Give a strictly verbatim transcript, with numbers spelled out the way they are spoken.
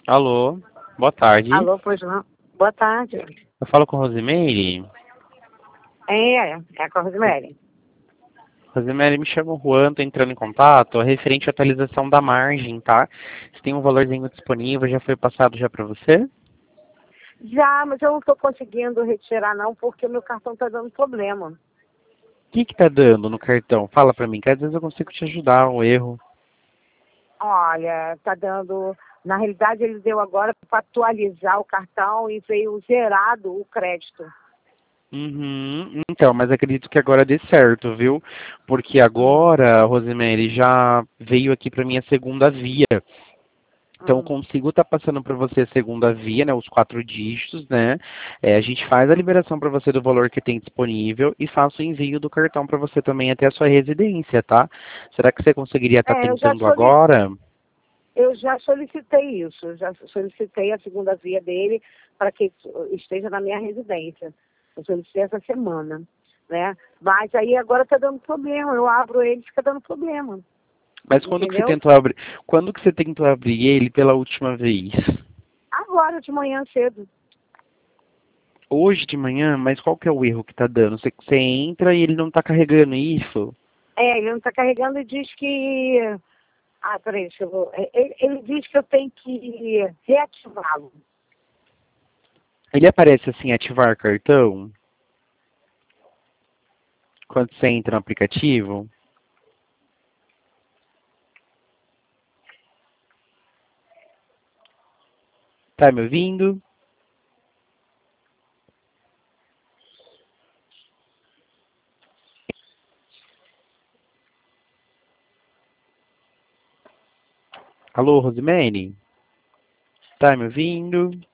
Alô, boa tarde. Alô, pois não. Boa tarde. Eu falo com Rosimeire. É, é com a Rosemary. Rosimeire, me chama o Juan, tô entrando em contato, é referente à atualização da margem, tá? Se tem um valorzinho disponível, já foi passado já para você? Já, mas eu não estou conseguindo retirar não, porque meu cartão está dando problema. O que que tá dando no cartão? Fala pra mim, que às vezes eu consigo te ajudar, um erro. Olha, está dando... Na realidade, ele deu agora para atualizar o cartão e veio zerado o crédito. Uhum, então, mas acredito que agora dê certo, viu? Porque Hum, agora, Rosimeire, já veio aqui pra minha segunda via. Então, eu hum. consigo estar passando para você a segunda via, né, os quatro dígitos, né? É, a gente faz a liberação para você do valor que tem disponível e faço o envio do cartão para você também até a sua residência, tá? Será que você conseguiria estar É, eu já, tentando soli... agora? eu já solicitei isso, eu já solicitei a segunda via dele para que esteja na minha residência. Eu solicitei essa semana, né? Mas aí agora está dando problema, eu abro ele e fica dando problema, Mas quando que você entendeu? tentou abrir? Quando que você tentou abrir ele pela última vez? Agora de manhã cedo. Hoje de manhã, mas qual que é o erro que tá dando? Você, você entra e ele não tá carregando isso? É, ele não está carregando e diz que... Ah, peraí, deixa eu... vou- é, Ele, ele diz que eu tenho que reativá-lo. Ele aparece assim, ativar cartão, quando você entra no aplicativo? Tá me ouvindo? Alô, Rosemary? Tá me ouvindo?